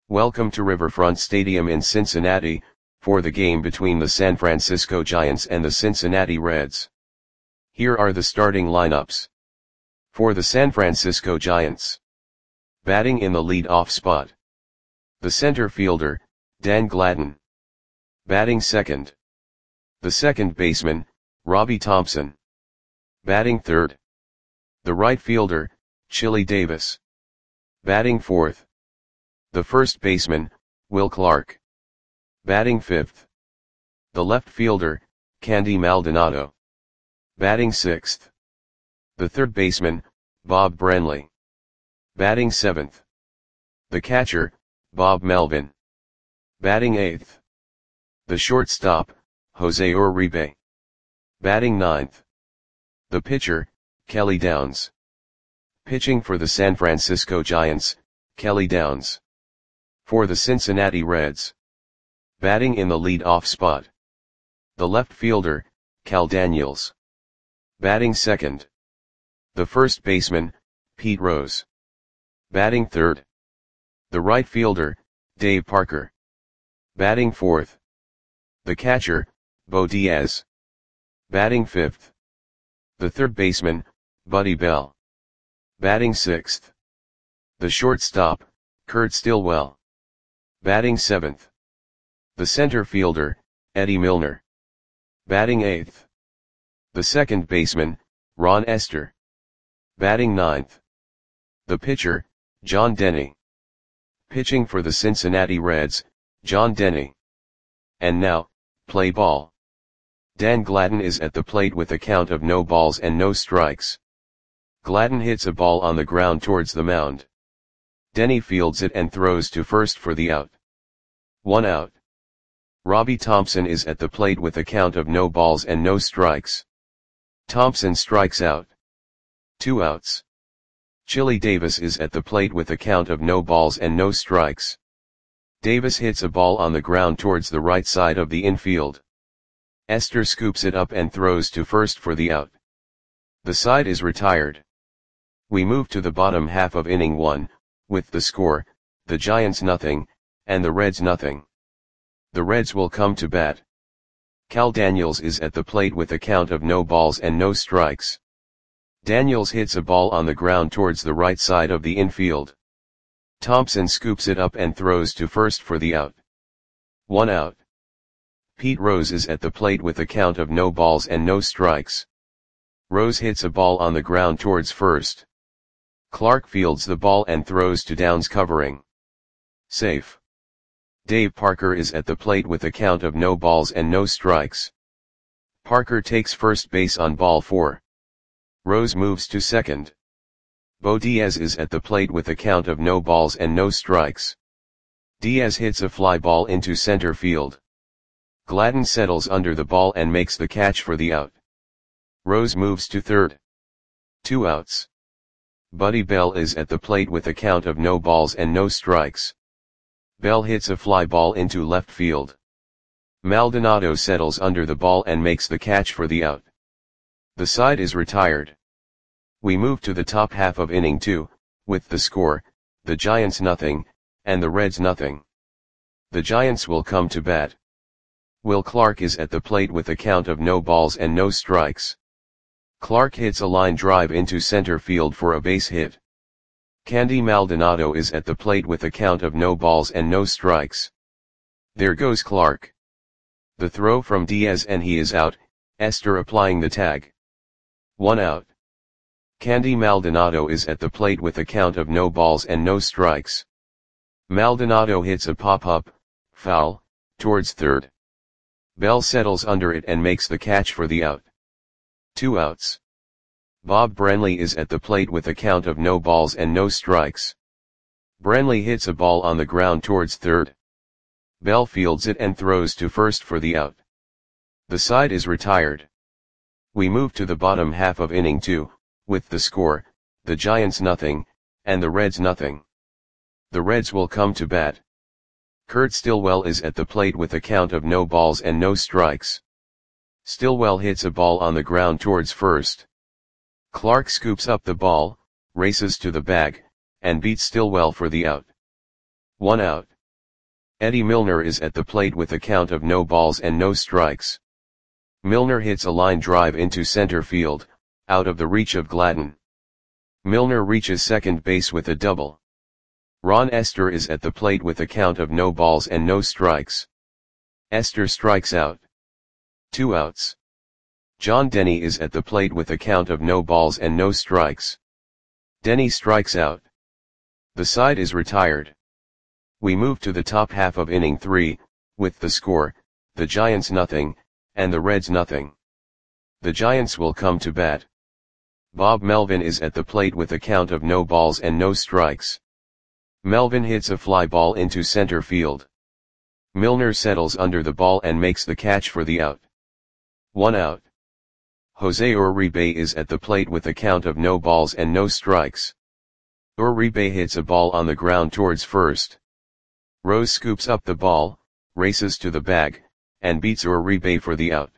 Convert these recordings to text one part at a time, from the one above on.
Welcome to Riverfront Stadium in Cincinnati, for the game between the San Francisco Giants and the Cincinnati Reds. Here are the starting lineups. For the San Francisco Giants. Batting in the lead-off spot. The center fielder, Dan Gladden. Batting second. The second baseman, Robbie Thompson. Batting third. The right fielder, Chili Davis. Batting fourth. The first baseman, Will Clark. Batting fifth. The left fielder, Candy Maldonado. Batting sixth. The third baseman, Bob Brenly. Batting seventh. The catcher, Bob Melvin. Batting eighth. The shortstop, Jose Uribe. Batting ninth. The pitcher, Kelly Downs. Pitching for the San Francisco Giants, Kelly Downs. For the Cincinnati Reds. Batting in the lead-off spot. The left fielder, Cal Daniels. Batting second. The first baseman, Pete Rose. Batting third. The right fielder, Dave Parker. Batting fourth. The catcher, Bo Diaz. Batting fifth. The third baseman, Buddy Bell. Batting sixth. The shortstop, Kurt Stillwell. Batting seventh. The center fielder, Eddie Milner. Batting eighth. The second baseman, Ron Esther. Batting ninth. The pitcher, John Denny. Pitching for the Cincinnati Reds, John Denny. And now, play ball. Dan Gladden is at the plate with a count of no balls and no strikes. Gladden hits a ball on the ground towards the mound. Denny fields it and throws to first for the out. 1 out. Robbie Thompson is at the plate with a count of no balls and no strikes. Thompson strikes out. 2 outs. Chili Davis is at the plate with a count of no balls and no strikes. Davis hits a ball on the ground towards the right side of the infield. Esther scoops it up and throws to first for the out. The side is retired. We move to the bottom half of inning 1, with the score, the Giants nothing, and the Reds nothing. The Reds will come to bat. Cal Daniels is at the plate with a count of no balls and no strikes. Daniels hits a ball on the ground towards the right side of the infield. Thompson scoops it up and throws to first for the out. 1 out. Pete Rose is at the plate with a count of no balls and no strikes. Rose hits a ball on the ground towards first. Clark fields the ball and throws to Downs covering. Safe. Dave Parker is at the plate with a count of no balls and no strikes. Parker takes first base on ball 4. Rose moves to second. Bo Diaz is at the plate with a count of no balls and no strikes. Diaz hits a fly ball into center field. Gladden settles under the ball and makes the catch for the out. Rose moves to third. 2 outs. Buddy Bell is at the plate with a count of no balls and no strikes. Bell hits a fly ball into left field. Maldonado settles under the ball and makes the catch for the out. The side is retired. We move to the top half of inning 2, with the score, the Giants nothing, and the Reds nothing. The Giants will come to bat. Will Clark is at the plate with a count of no balls and no strikes. Clark hits a line drive into center field for a base hit. Candy Maldonado is at the plate with a count of no balls and no strikes. There goes Clark. The throw from Diaz and he is out, Esther applying the tag. 1 out. Candy Maldonado is at the plate with a count of no balls and no strikes. Maldonado hits a pop-up, foul, towards third. Bell settles under it and makes the catch for the out. 2 outs. Bob Brenly is at the plate with a count of no balls and no strikes. Brenly hits a ball on the ground towards third. Bell fields it and throws to first for the out. The side is retired. We move to the bottom half of inning 2, with the score, the Giants nothing, and the Reds nothing. The Reds will come to bat. Kurt Stillwell is at the plate with a count of no balls and no strikes. Stillwell hits a ball on the ground towards first. Clark scoops up the ball, races to the bag, and beats Stillwell for the out. 1 out. Eddie Milner is at the plate with a count of no balls and no strikes. Milner hits a line drive into center field, out of the reach of Gladden. Milner reaches second base with a double. Ron Estes is at the plate with a count of no balls and no strikes. Estes strikes out. 2 outs. John Denny is at the plate with a count of no balls and no strikes. Denny strikes out. The side is retired. We move to the top half of inning 3, with the score, the Giants nothing, and the Reds nothing. The Giants will come to bat. Bob Melvin is at the plate with a count of no balls and no strikes. Melvin hits a fly ball into center field. Milner settles under the ball and makes the catch for the out. 1 out. Jose Uribe is at the plate with a count of no balls and no strikes. Uribe hits a ball on the ground towards first. Rose scoops up the ball, races to the bag, and beats Uribe for the out.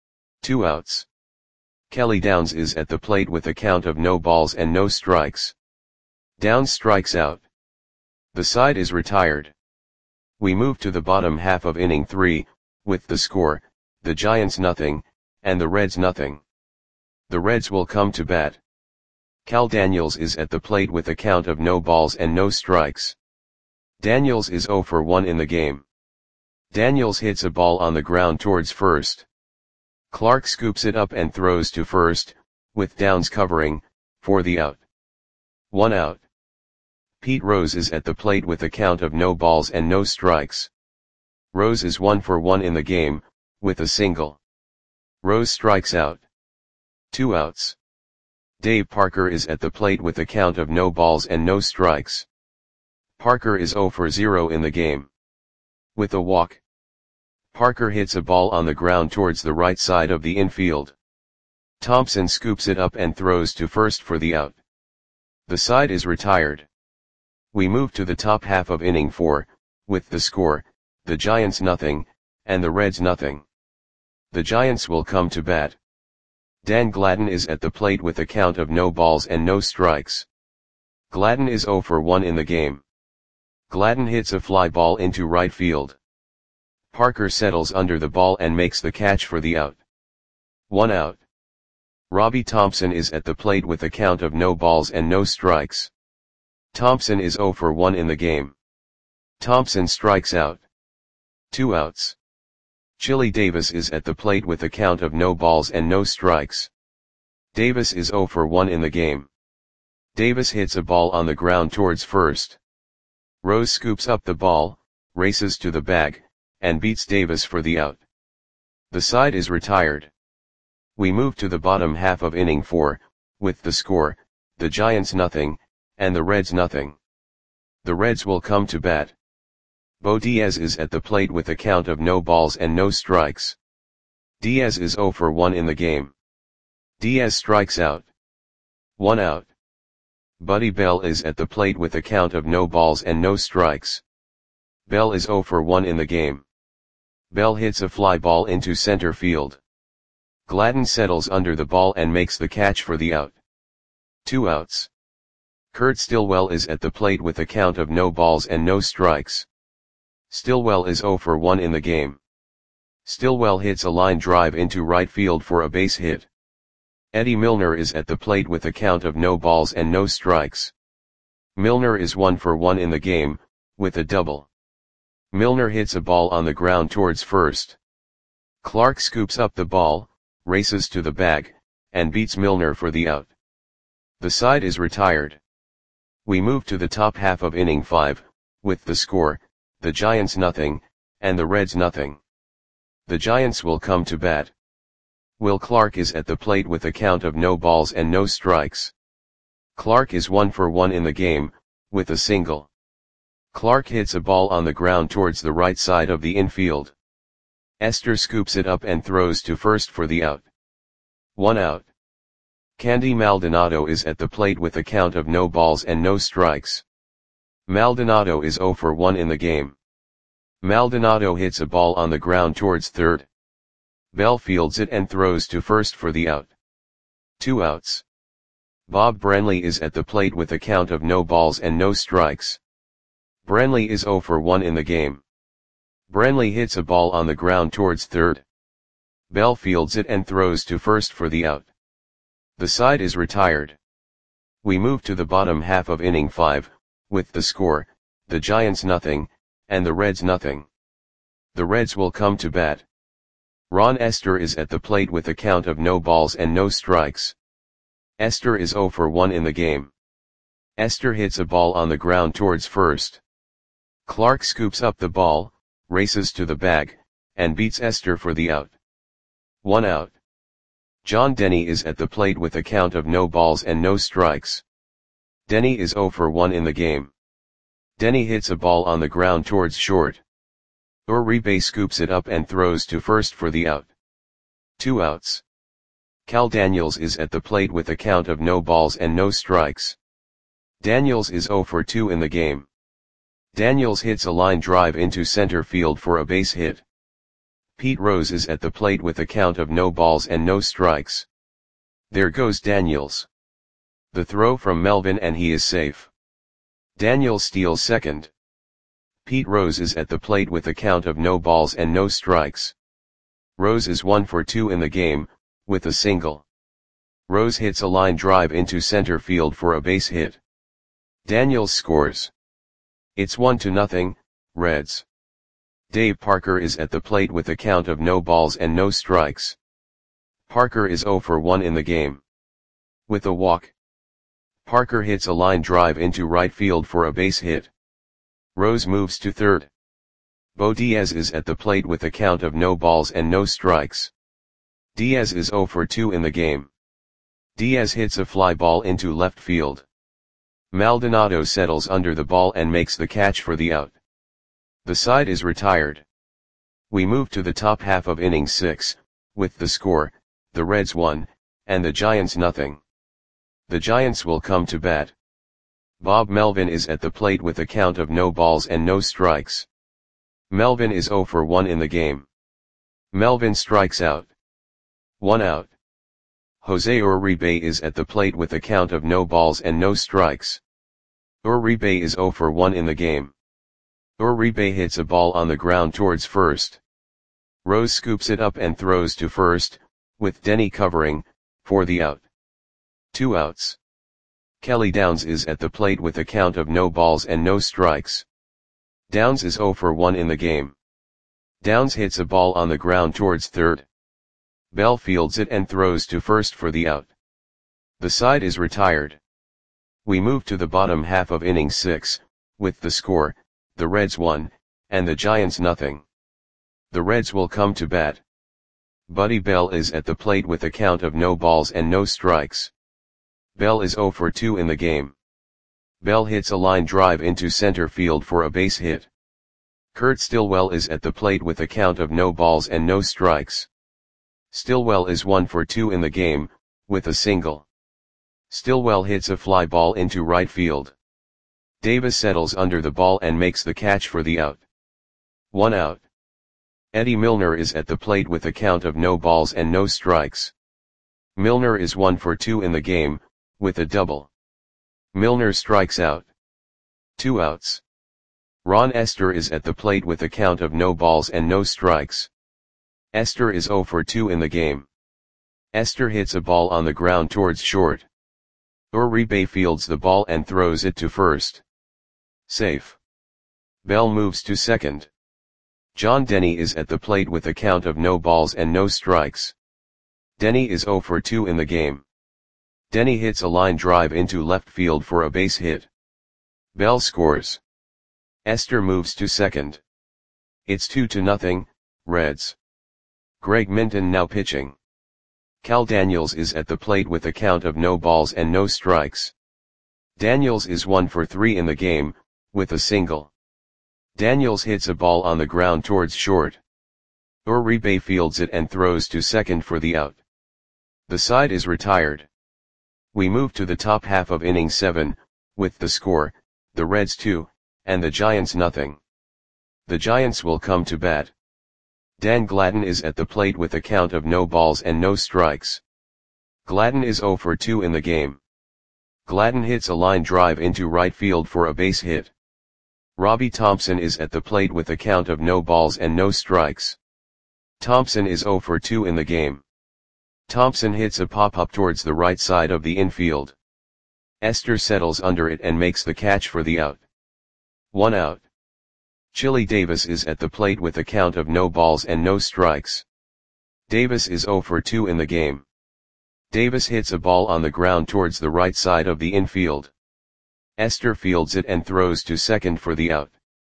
2 outs. Kelly Downs is at the plate with a count of no balls and no strikes. Downs strikes out. The side is retired. We move to the bottom half of inning 3, with the score, the Giants nothing, and the Reds nothing. The Reds will come to bat. Cal Daniels is at the plate with a count of no balls and no strikes. Daniels is 0 for 1 in the game. Daniels hits a ball on the ground towards first. Clark scoops it up and throws to first, with Downs covering, for the out. 1 out. Pete Rose is at the plate with a count of no balls and no strikes. Rose is 1 for 1 in the game, with a single. Rose strikes out. 2 outs. Dave Parker is at the plate with a count of no balls and no strikes. Parker is 0 for 0 in the game. With a walk. Parker hits a ball on the ground towards the right side of the infield. Thompson scoops it up and throws to first for the out. The side is retired. We move to the top half of inning 4, with the score, the Giants nothing, and the Reds nothing. The Giants will come to bat. Dan Gladden is at the plate with a count of no balls and no strikes. Gladden is 0 for 1 in the game. Gladden hits a fly ball into right field. Parker settles under the ball and makes the catch for the out. 1 out. Robbie Thompson is at the plate with a count of no balls and no strikes. Thompson is 0 for 1 in the game. Thompson strikes out. 2 outs. Chili Davis is at the plate with a count of no balls and no strikes. Davis is 0 for 1 in the game. Davis hits a ball on the ground towards first. Rose scoops up the ball, races to the bag, and beats Davis for the out. The side is retired. We move to the bottom half of inning 4, with the score, the Giants nothing, and the Reds nothing. The Reds will come to bat. Bo Diaz is at the plate with a count of no balls and no strikes. Diaz is 0 for 1 in the game. Diaz strikes out. 1 out. Buddy Bell is at the plate with a count of no balls and no strikes. Bell is 0 for 1 in the game. Bell hits a fly ball into center field. Gladden settles under the ball and makes the catch for the out. 2 outs. Kurt Stillwell is at the plate with a count of no balls and no strikes. Stillwell is 0 for 1 in the game. Stillwell hits a line drive into right field for a base hit. Eddie Milner is at the plate with a count of no balls and no strikes. Milner is 1 for 1 in the game, with a double. Milner hits a ball on the ground towards first. Clark scoops up the ball, races to the bag, and beats Milner for the out. The side is retired. We move to the top half of inning 5, with the score, the Giants nothing, and the Reds nothing. The Giants will come to bat. Will Clark is at the plate with a count of no balls and no strikes. Clark is 1 for 1 in the game, with a single. Clark hits a ball on the ground towards the right side of the infield. Estes scoops it up and throws to first for the out. 1 out. Candy Maldonado is at the plate with a count of no balls and no strikes. Maldonado is 0 for 1 in the game. Maldonado hits a ball on the ground towards third. Bell fields it and throws to first for the out. 2 outs. Bob Branley is at the plate with a count of no balls and no strikes. Branley is 0 for 1 in the game. Branley hits a ball on the ground towards third. Bell fields it and throws to first for the out. The side is retired. We move to the bottom half of inning 5, with the score, the Giants nothing, and the Reds nothing. The Reds will come to bat. Ron Esther is at the plate with a count of no balls and no strikes. Esther is 0 for 1 in the game. Esther hits a ball on the ground towards first. Clark scoops up the ball, races to the bag, and beats Esther for the out. 1 out. John Denny is at the plate with a count of no balls and no strikes. Denny is 0 for 1 in the game. Denny hits a ball on the ground towards short. Uribe scoops it up and throws to first for the out. 2 outs. Cal Daniels is at the plate with a count of no balls and no strikes. Daniels is 0 for 2 in the game. Daniels hits a line drive into center field for a base hit. Pete Rose is at the plate with a count of no balls and no strikes. There goes Daniels. The throw from Melvin and he is safe. Daniels steals second. Pete Rose is at the plate with a count of no balls and no strikes. Rose is 1 for 2 in the game, with a single. Rose hits a line drive into center field for a base hit. Daniels scores. It's 1-0, Reds. Dave Parker is at the plate with a count of no balls and no strikes. Parker is 0 for 1 in the game. With a walk. Parker hits a line drive into right field for a base hit. Rose moves to third. Bo Diaz is at the plate with a count of no balls and no strikes. Diaz is 0 for 2 in the game. Diaz hits a fly ball into left field. Maldonado settles under the ball and makes the catch for the out. The side is retired. We move to the top half of inning 6, with the score, the Reds 1, and the Giants nothing. The Giants will come to bat. Bob Melvin is at the plate with a count of no balls and no strikes. Melvin is 0 for 1 in the game. Melvin strikes out. 1 out. Jose Uribe is at the plate with a count of no balls and no strikes. Uribe is 0 for 1 in the game. Uribe hits a ball on the ground towards first. Rose scoops it up and throws to first, with Denny covering, for the out. 2 outs. Kelly Downs is at the plate with a count of no balls and no strikes. Downs is 0 for 1 in the game. Downs hits a ball on the ground towards third. Bell fields it and throws to first for the out. The side is retired. We move to the bottom half of inning 6, with the score, the Reds 1, and the Giants nothing. The Reds will come to bat. Buddy Bell is at the plate with a count of no balls and no strikes. Bell is 0 for 2 in the game. Bell hits a line drive into center field for a base hit. Kurt Stillwell is at the plate with a count of no balls and no strikes. Stillwell is 1 for 2 in the game, with a single. Stillwell hits a fly ball into right field. Davis settles under the ball and makes the catch for the out. 1 out. Eddie Milner is at the plate with a count of no balls and no strikes. Milner is 1 for 2 in the game, with a double. Milner strikes out. 2 outs. Ron Esther is at the plate with a count of no balls and no strikes. Esther is 0 for 2 in the game. Esther hits a ball on the ground towards short. Uribe fields the ball and throws it to first. Safe. Bell moves to second. John Denny is at the plate with a count of no balls and no strikes. Denny is 0 for 2 in the game. Denny hits a line drive into left field for a base hit. Bell scores. Esther moves to second. It's 2-0, Reds. Greg Minton now pitching. Cal Daniels is at the plate with a count of no balls and no strikes. Daniels is 1 for 3 in the game, with a single. Daniels hits a ball on the ground towards short. Uribe fields it and throws to second for the out. The side is retired. We move to the top half of inning 7, with the score, the Reds 2, and the Giants nothing. The Giants will come to bat. Dan Gladden is at the plate with a count of no balls and no strikes. Gladden is 0 for 2 in the game. Gladden hits a line drive into right field for a base hit. Robbie Thompson is at the plate with a count of no balls and no strikes. Thompson is 0 for 2 in the game. Thompson hits a pop-up towards the right side of the infield. Esther settles under it and makes the catch for the out. 1 out. Chili Davis is at the plate with a count of no balls and no strikes. Davis is 0 for 2 in the game. Davis hits a ball on the ground towards the right side of the infield. Esther fields it and throws to second for the out.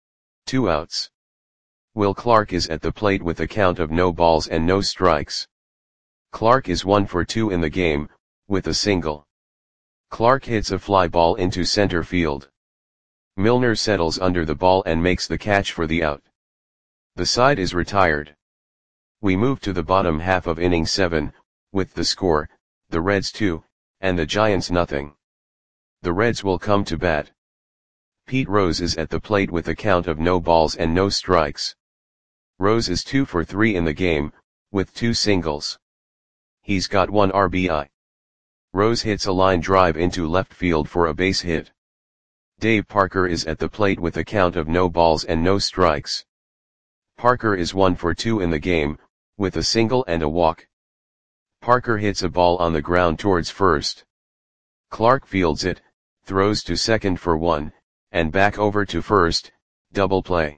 2 outs. Will Clark is at the plate with a count of no balls and no strikes. Clark is 1 for 2 in the game, with a single. Clark hits a fly ball into center field. Milner settles under the ball and makes the catch for the out. The side is retired. We move to the bottom half of inning 7, with the score, the Reds 2, and the Giants nothing. The Reds will come to bat. Pete Rose is at the plate with a count of no balls and no strikes. Rose is 2 for 3 in the game, with 2 singles. He's got 1 RBI. Rose hits a line drive into left field for a base hit. Dave Parker is at the plate with a count of no balls and no strikes. Parker is 1 for 2 in the game, with a single and a walk. Parker hits a ball on the ground towards first. Clark fields it, throws to second for 1, and back over to first, double play.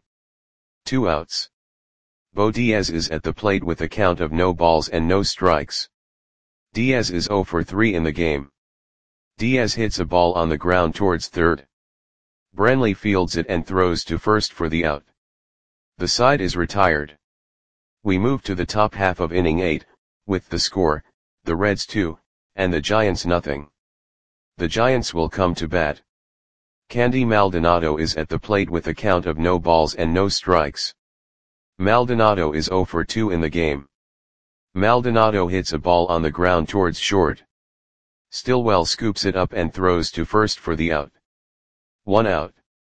2 outs. Bo Diaz is at the plate with a count of no balls and no strikes. Diaz is 0 for 3 in the game. Diaz hits a ball on the ground towards third. Brantley fields it and throws to first for the out. The side is retired. We move to the top half of inning 8, with the score, the Reds 2, and the Giants nothing. The Giants will come to bat. Candy Maldonado is at the plate with a count of no balls and no strikes. Maldonado is 0 for 2 in the game. Maldonado hits a ball on the ground towards short. Stillwell scoops it up and throws to first for the out. 1 out.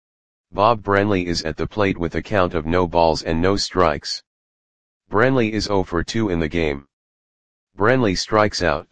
Bob Brantley is at the plate with a count of no balls and no strikes. Brantley is 0 for 2 in the game. Brantley strikes out.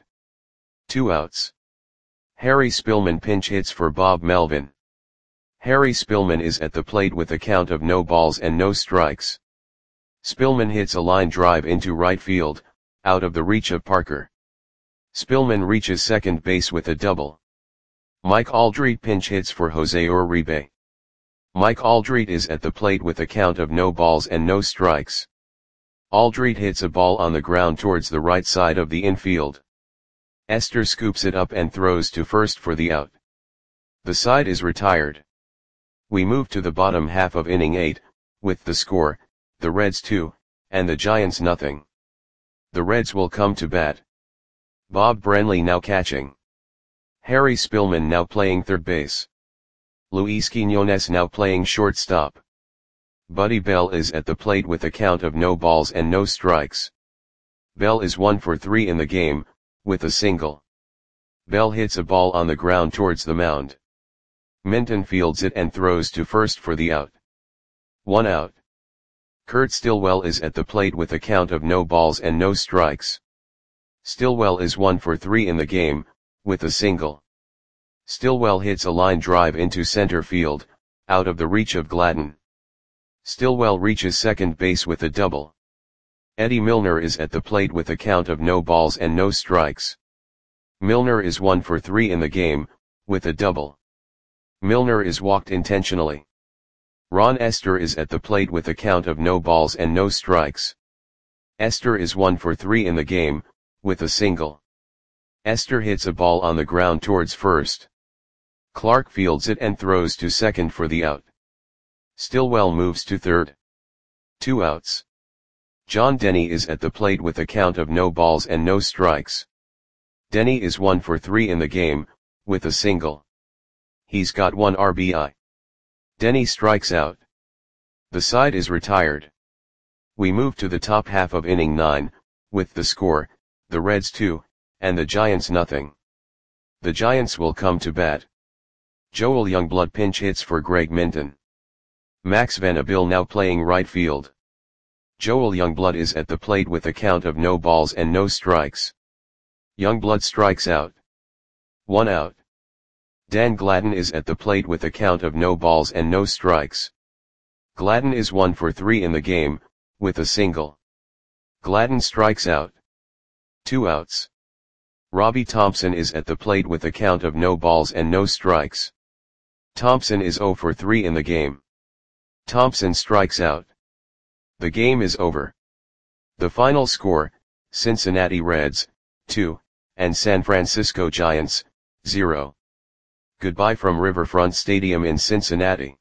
2 outs. Harry Spillman pinch hits for Bob Melvin. Harry Spillman is at the plate with a count of no balls and no strikes. Spillman hits a line drive into right field, out of the reach of Parker. Spillman reaches second base with a double. Mike Aldrete pinch hits for Jose Uribe. Mike Aldrete is at the plate with a count of no balls and no strikes. Aldrete hits a ball on the ground towards the right side of the infield. Esther scoops it up and throws to first for the out. The side is retired. We move to the bottom half of inning 8, with the score, the Reds 2, and the Giants nothing. The Reds will come to bat. Bob Brantley now catching. Harry Spillman now playing third base. Luis Quiñones now playing shortstop. Buddy Bell is at the plate with a count of no balls and no strikes. Bell is 1 for 3 in the game, with a single. Bell hits a ball on the ground towards the mound. Minton fields it and throws to first for the out. 1 out. Kurt Stillwell is at the plate with a count of no balls and no strikes. Stillwell is 1 for 3 in the game, with a single. Stillwell hits a line drive into center field, out of the reach of Gladden. Stillwell reaches second base with a double. Eddie Milner is at the plate with a count of no balls and no strikes. Milner is 1 for 3 in the game, with a double. Milner is walked intentionally. Ron Esther is at the plate with a count of no balls and no strikes. Esther is 1 for 3 in the game, with a single. Esther hits a ball on the ground towards first. Clark fields it and throws to second for the out. Stillwell moves to third. 2 outs. John Denny is at the plate with a count of no balls and no strikes. Denny is 1 for 3 in the game, with a single. He's got 1 RBI. Denny strikes out. The side is retired. We move to the top half of inning 9, with the score, the Reds 2, and the Giants nothing. The Giants will come to bat. Joel Youngblood pinch hits for Greg Minton. Max Van Abil now playing right field. Joel Youngblood is at the plate with a count of no balls and no strikes. Youngblood strikes out. 1 out. Dan Gladden is at the plate with a count of no balls and no strikes. Gladden is 1 for 3 in the game, with a single. Gladden strikes out. 2 outs. Robbie Thompson is at the plate with a count of no balls and no strikes. Thompson is 0 for 3 in the game. Thompson strikes out. The game is over. The final score, Cincinnati Reds, 2, and San Francisco Giants, 0. Goodbye from Riverfront Stadium in Cincinnati.